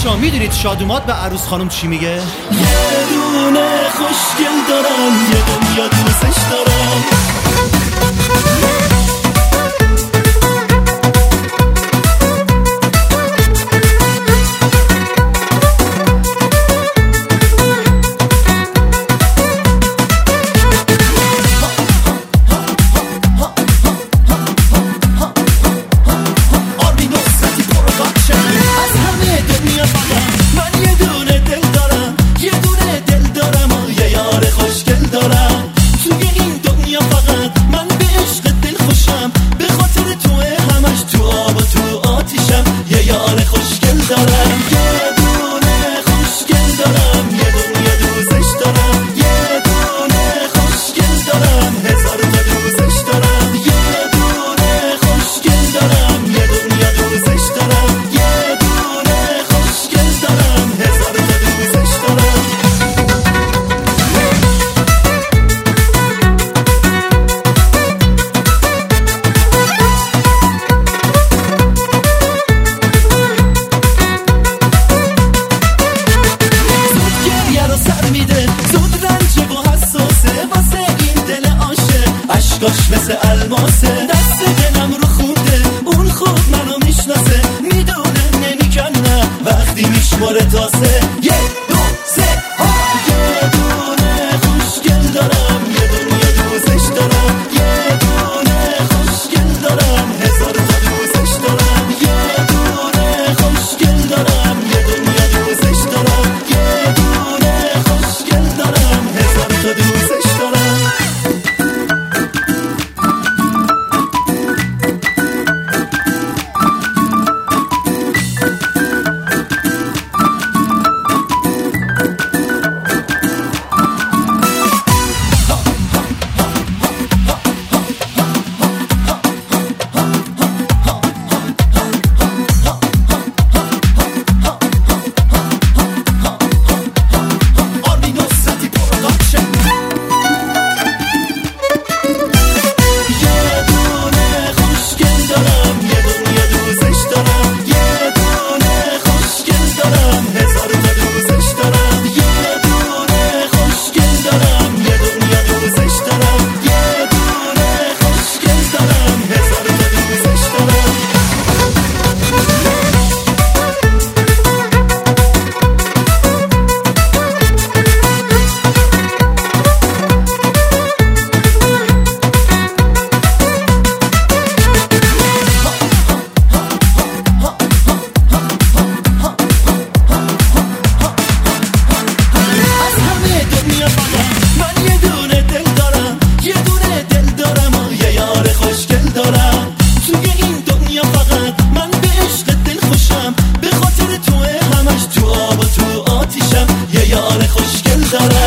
بچه‌ها میدونید شادومات به عروس خانم چی میگه؟ یه دونه خوشگل دارم، یه دنیا دوستش دارم. مثل الماسه، دست دلم رو خورده، اون خوب منو میشناسه، میدونه نمیکنه وقتی میشماره تاسه. یه دو سه ها، یه دونه خوشگل دارم، یه دنیا دوستش دارم، یه دونه خوشگل دارم، هزار تا دوستش دارم، یه دونه خوشگل دارم، یه دنیا دوستش دارم، یه دونه خوشگل دارم، هزار تا دوستش دارم. خوشگل دارم.